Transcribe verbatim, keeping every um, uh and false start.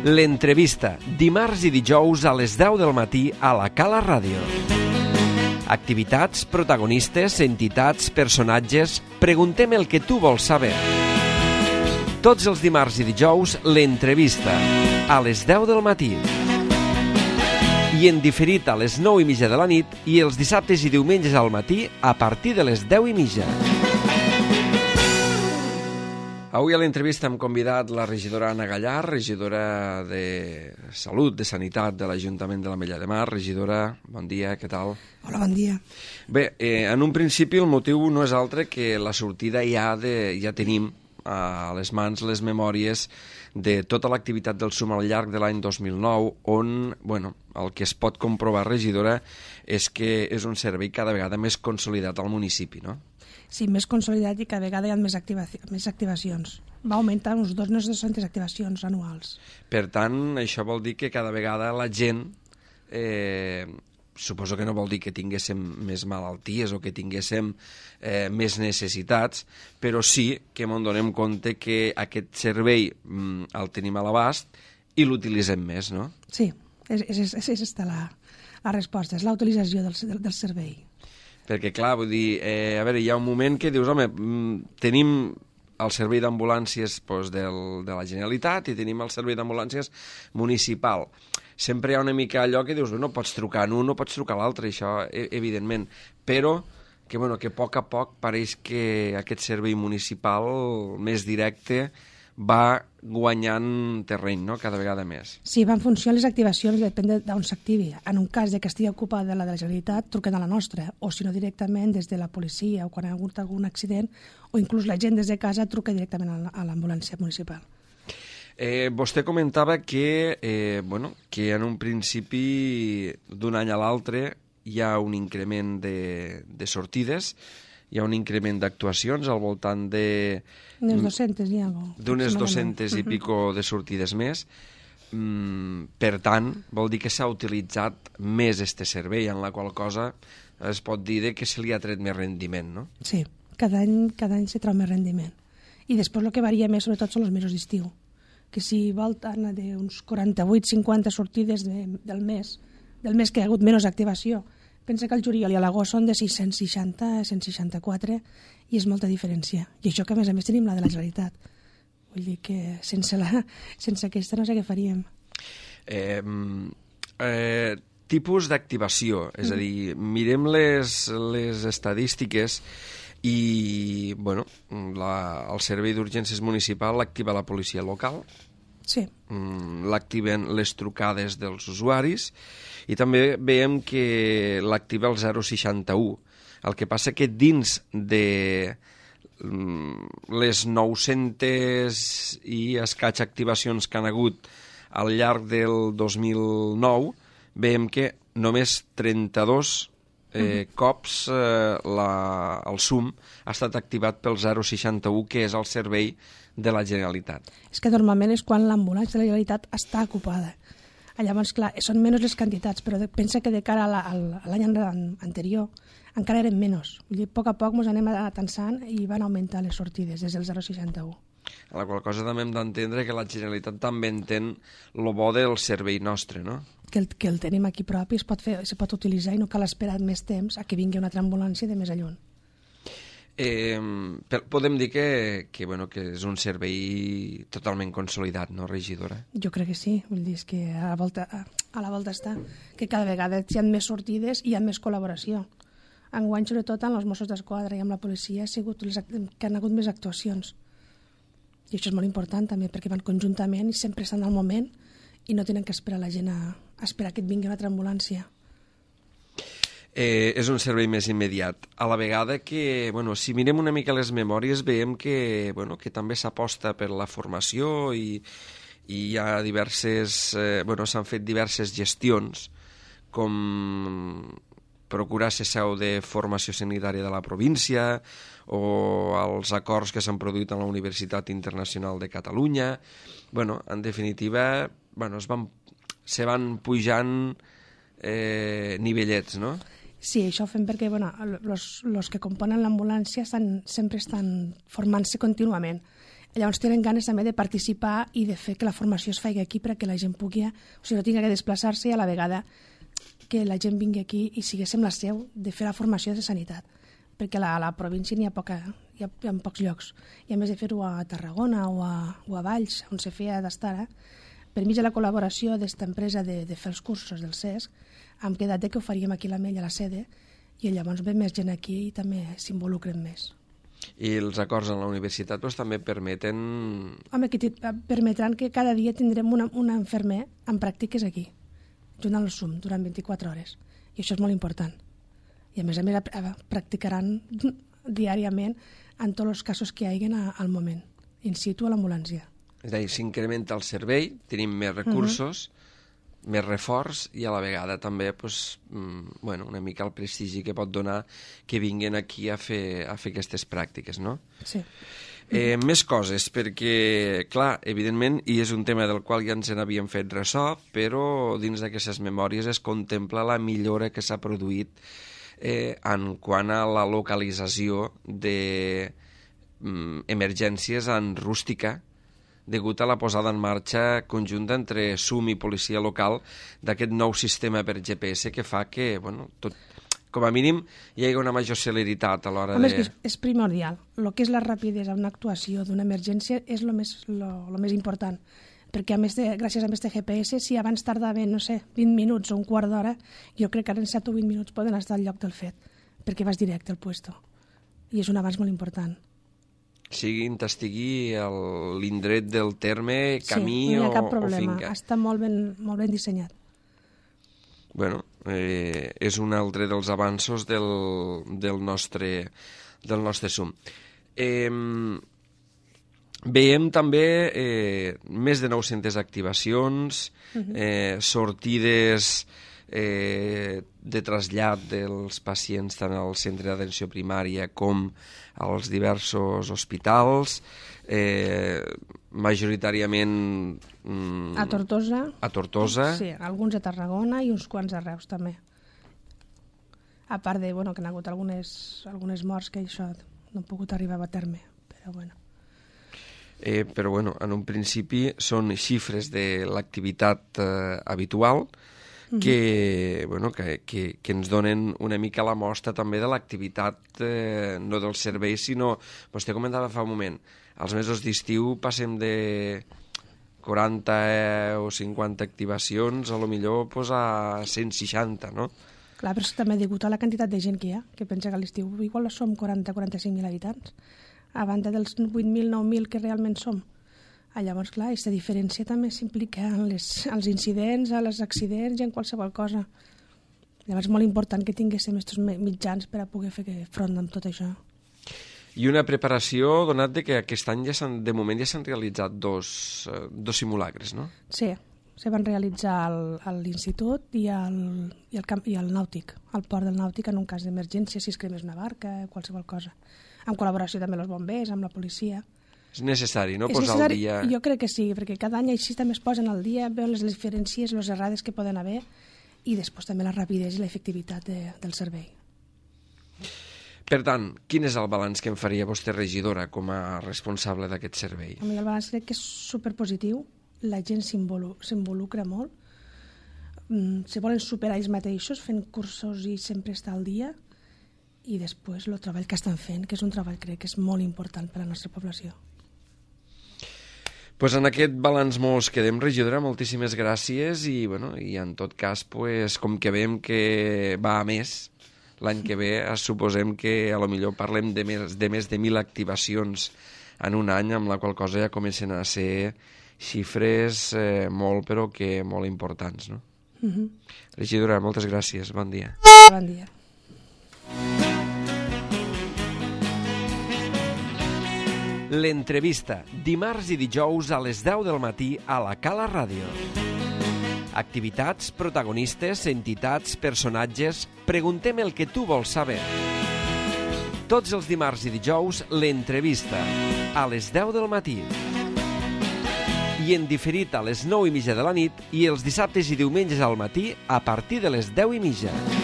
L'entrevista, dimarts i dijous a les deu del matí a la Cala Ràdio. Activitats, protagonistes, entitats, personatges... Preguntem el que tu vols saber. Tots els dimarts i dijous, l'entrevista, a les deu del matí. I en diferit a les nou i mitja de la nit i els dissabtes i diumenges al matí a partir de les deu i mitja. Avui a l'entrevista hem convidat la regidora Anna Gallar, regidora de Salut, de Sanitat de l'Ajuntament de l'Ametlla de Mar. Regidora, bon dia, què tal? Hola, bon dia. Bé, eh, en un principi el motiu no és altre que la sortida ja, de, ja tenim a les mans les memòries de tota l'activitat del SUM al llarg de l'any dos mil nou, on, bueno, el que es pot comprovar, regidora, és que és un servei cada vegada més consolidat al municipi, no? Sí, més consolidat i cada vegada hi ha més, activaci més activacions. Va augmentar uns dos mil dos-centes activacions anuals. Per tant, això vol dir que cada vegada la gent, eh, suposo que no vol dir que tinguéssim més malalties o que tinguéssim eh, més necessitats, però sí que ens donem compte que aquest servei mm, el tenim a l'abast i l'utilitzem més, no? Sí, és, és, és, és esta la, la resposta, és la utilització del, del, del servei. Perquè, clar, vull dir, eh, a veure, hi ha un moment que dius, home, tenim el servei d'ambulàncies doncs, del, de la Generalitat i tenim el servei d'ambulàncies municipal. Sempre hi ha una mica allò que dius, no pots trucar en un, no pots trucar a l'altre, això, evidentment, però que, bueno, que a poc a poc pareix que aquest servei municipal més directe va guanyant terreny, no?, cada vegada més. Sí, va en funció de les activacions, depèn d'on s'activi. En un cas de que estigui ocupada la de la Generalitat, truquen a la nostra, o si no directament des de la policia, o quan hi ha hagut algun accident, o inclús la gent des de casa truca directament a l'ambulància municipal. Eh, vostè comentava que, eh, bueno, que en un principi d'un any a l'altre hi ha un increment de, de sortides, hi ha un increment d'actuacions al voltant de... D'unes dues-centes, ja. D'unes dues-centes i pico de sortides més. Mm, per tant, vol dir que s'ha utilitzat més este servei, en la qual cosa es pot dir que se li ha tret més rendiment, no? Sí, cada any, cada any se trau més rendiment. I després el que varia més, sobretot, són els mesos d'estiu, que si vol anar d'uns quaranta-vuit cinquanta sortides de, del mes, del mes que hi ha hagut menys activació. Pensa que el juliol i a l'agost són de sis-cents seixanta a cent seixanta-quatre i és molta diferència. I això que, a més a més, tenim la de la Generalitat. Vull dir que sense, la, sense aquesta no sé què faríem. Eh, eh, tipus d'activació, és a dir, mirem les, les estadístiques i, bueno, la, el servei d'urgències municipal l'activa la policia local, sí. L'activen les trucades dels usuaris i també veiem que l'activa el zero seixanta-u. El que passa que dins de les nou-centes i escaig activacions que han hagut al llarg del dos mil nou, veiem que només trenta-dos eh, uh-huh. cops eh, la, el SUM ha estat activat pel zero seixanta-u, que és el servei de la Generalitat. És que normalment és quan l'ambulància de la Generalitat està ocupada. Llavors, clar, són menys les quantitats, però pensa que de cara a l'any anterior encara eren menys. Vull dir, a poc a poc ens anem atansant i van augmentar les sortides des del zero seixanta-u. A la qual cosa també hem d'entendre que la Generalitat també entén el bo del servei nostre, no? Que el, que el tenim aquí propi, es pot, fer, es pot utilitzar i no cal esperar més temps a que vingui una altra ambulància de més lluny. Eh, podem dir que, que, bueno, que és un servei totalment consolidat, no, regidora? Jo crec que sí, vull dir, és que a la volta, a la volta està, que cada vegada hi ha més sortides i hi ha més col·laboració. Enguany, sobretot, amb els Mossos d'Esquadra i amb la policia, ha sigut les, que han hagut més actuacions. I això és molt important també, perquè van conjuntament i sempre estan al moment i no tenen que esperar la gent a, a esperar que et vingui una altra ambulància. Eh, és un servei més immediat. A la vegada que, bueno, si mirem una mica les memòries, veiem que, bueno, que també s'aposta per la formació i, i hi ha diverses, eh, bueno, s'han fet diverses gestions, com procurar ser seu de formació sanitària de la província o els acords que s'han produït a la Universitat Internacional de Catalunya. Bueno, en definitiva, bueno, es van, se van pujant eh, nivellets, no? Sí, això ho fem perquè bueno, els que componen l'ambulància estan, sempre estan formant-se contínuament. Llavors tenen ganes també de participar i de fer que la formació es faci aquí perquè la gent pugui, o sigui, no tingui que desplaçar-se i a la vegada que la gent vingui aquí i siguéssim la seu de fer la formació de sanitat, perquè a la, a la província n'hi ha, poca, hi ha, hi ha pocs llocs. I a més de fer-ho a Tarragona o a, o a Valls, on se feia d'estar, eh? Per mig de la col·laboració d'esta empresa de, de fer els cursos del C E S, hem quedat que ho faríem aquí a l'Ametlla, a la sede, i llavors ve més gent aquí i també s'involucren més. I els acords en la universitat doncs, també permeten... Home, que permetran que cada dia tindrem una, una infermer en pràctiques aquí, junt al S U M, durant vint-i-quatre hores. I això és molt important. I a més a més practicaran diàriament en tots els casos que hi hagin al moment, in situ a l'ambulància. És a dir, s'incrementa el servei, tenim més recursos, uh-huh. més reforç i a la vegada també pues, mm, bueno, una mica el prestigi que pot donar que vinguin aquí a fer, a fer aquestes pràctiques, no? Sí. Eh, mm-hmm. Més coses, perquè, clar, evidentment, i és un tema del qual ja ens n'havíem fet ressò, però dins d'aquestes memòries es contempla la millora que s'ha produït eh, en quant a la localització d'emergències mm, en rústica, degut a la posada en marxa conjunta entre S U M i policia local d'aquest nou sistema per G P S que fa que, bueno, tot, com a mínim, hi hagi una major celeritat a l'hora de... És, és primordial. El que és la rapidesa en una actuació d'una emergència és el més, lo, lo més important, perquè a més de, gràcies a este G P S, si abans tardaven, no sé, vint minuts o un quart d'hora, jo crec que ara en set o vint minuts poden estar al lloc del fet, perquè vas directe al puesto. I és un avanç molt important. Sigui estigui a l'indret del terme, camí sí, no hi ha cap o, problema. o finca. Està molt ben, molt ben dissenyat. Bueno, eh, és un altre dels avanços del, del, nostre, del nostre S U M. Eh, veiem també eh, més de nou-centes activacions, uh-huh. eh, sortides eh, de trasllat dels pacients tant al centre d'atenció primària com als diversos hospitals, eh, majoritàriament mm, a Tortosa. A Tortosa. Sí, alguns a Tarragona i uns quants a Reus també. A part de, bueno, que n'ha hagut algunes, algunes morts que això no han pogut arribar a terme, però bueno. Eh, però bueno, en un principi són xifres de l'activitat eh, habitual, que, bueno, que, que, que ens donen una mica la mostra també de l'activitat, eh, no del servei, sinó, vostè comentava fa un moment, als mesos d'estiu passem de quaranta o cinquanta activacions, a lo millor pues, a cent seixanta, no? Clar, però és també degut a la quantitat de gent que hi ha, que pensa que a l'estiu igual som quaranta a quaranta-cinc mil habitants, a banda dels vuit mil, nou mil que realment som. Llavors, clar, aquesta diferència també s'implica en les, els incidents, en els accidents i en qualsevol cosa. Llavors és molt important que tinguéssim aquests mitjans per a poder fer front amb tot això. I una preparació, donat de que aquest any ja de moment ja s'han realitzat dos, eh, dos simulacres, no? Sí, se van realitzar a l'institut i al, i, al camp, i al nàutic, al port del nàutic en un cas d'emergència, si es cremés una barca, qualsevol cosa. En col·laboració també amb els bombers, amb la policia. És necessari, no?, és posar necessari, al dia... Jo crec que sí, perquè cada any així també es posen al dia, veuen les diferències, les errades que poden haver i després també la rapidesa i l'efectivitat de, del servei. Per tant, quin és el balanç que em faria vostè, regidora, com a responsable d'aquest servei? A mi el balanç crec que és superpositiu, la gent s'involucra molt, se volen superar ells mateixos fent cursos i sempre estar al dia, i després el treball que estan fent, que és un treball crec que és molt important per a la nostra població. Pues en aquest balanç mos quedem, regidora, moltíssimes gràcies i, bueno, i en tot cas, pues, com que veiem que va a més, l'any que ve suposem que a lo millor parlem de més de, més de mil activacions en un any, amb la qual cosa ja comencen a ser xifres eh, molt, però que molt importants, no? Uh-huh. Regidora, moltes gràcies, bon dia. Bon dia. L'entrevista, dimarts i dijous a les deu del matí a la Cala Ràdio. Activitats, protagonistes, entitats, personatges... Preguntem el que tu vols saber. Tots els dimarts i dijous, l'entrevista, a les deu del matí. I en diferit a les nou i mitja de la nit i els dissabtes i diumenges al matí a partir de les deu i mitja.